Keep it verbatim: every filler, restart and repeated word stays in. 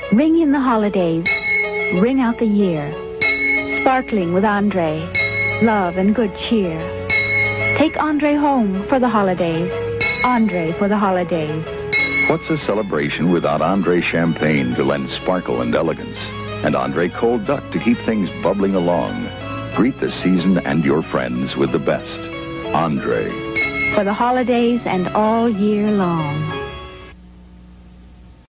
Ring in the holidays. Ring out the year. Sparkling with Andre. Love and good cheer. Take Andre home for the holidays. Andre for the holidays. What's a celebration without Andre Champagne to lend sparkle and elegance? And Andre Cold Duck to keep things bubbling along. Greet the season and your friends with the best. Andre. For the holidays and all year long.